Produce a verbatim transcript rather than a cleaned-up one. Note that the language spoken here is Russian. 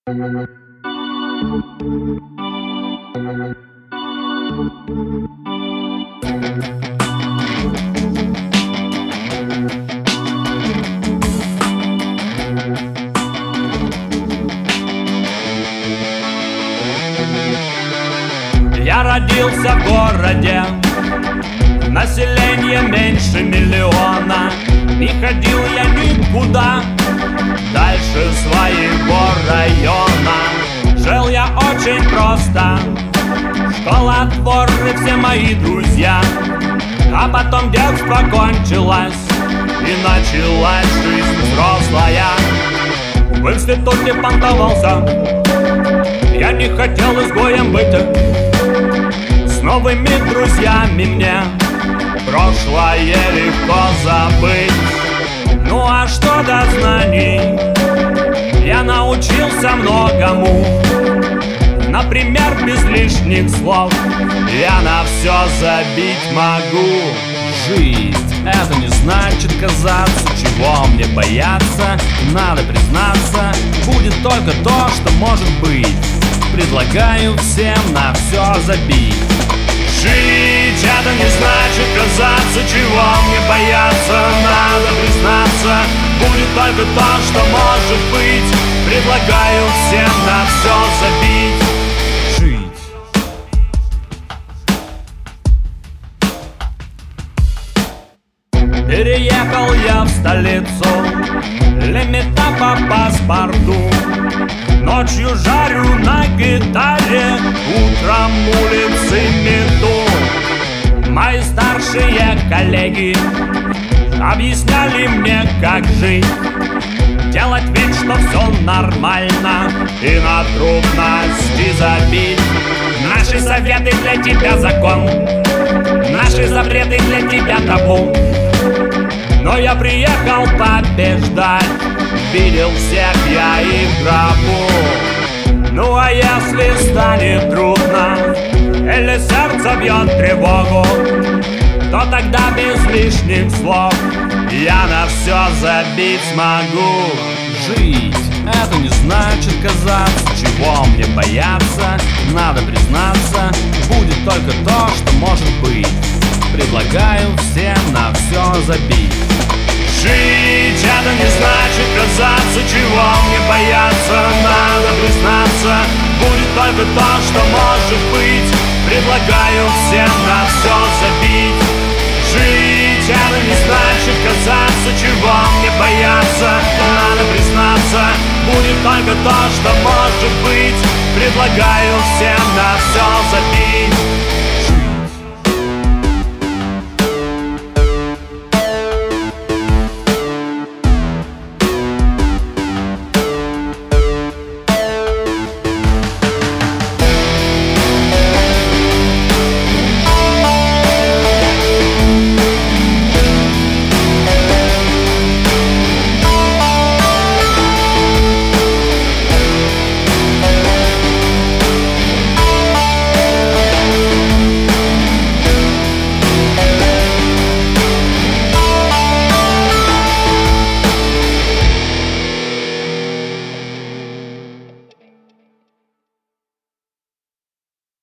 Я родился в городе, население меньше миллиона. Не ходил я никуда дальше своего района. Жил я очень просто, школа, дворы, все мои друзья. А потом детство кончилось, и началась жизнь взрослая. В институте понтовался, я не хотел изгоем быть. С новыми друзьями мне прошлое легко забыть. Ну а что до знаний, я научился многому. Например, без лишних слов я на все забить могу. Жизнь — это не значит казаться. Чего мне бояться? Надо признаться, будет только то, что может быть. Предлагаю всем на все забить. Жить — это не значит казаться. Чего мне бояться? Надо признаться, будет только то, что может быть. Предлагаю всем на все забить. Жить. Переехал я в столицу, лимита по паспорту. Ночью жарю на гитаре, утром улицы мету. Мои старшие коллеги объясняли мне, как жить. Делать вид, что все нормально, и на трудности забить. Наши советы для тебя закон, наши запреты для тебя табу. Но я приехал побеждать, видел всех я и в гробу. Ну а если станет трудно, или сердце бьет тревогу, то тогда без лишних слов я на все забить смогу. Жить — это не значит казаться. Чего мне бояться? Надо признаться, будет только то, что может быть. Предлагаю всем на все забить. Жить — это не значит казаться. Чего мне бояться? Надо признаться, будет только то, что может быть. Предлагаю всем на все забить. Жить — это не значит казаться. Чего мне бояться? Надо признаться, будет только то, что может быть. Предлагаю всем на все забить.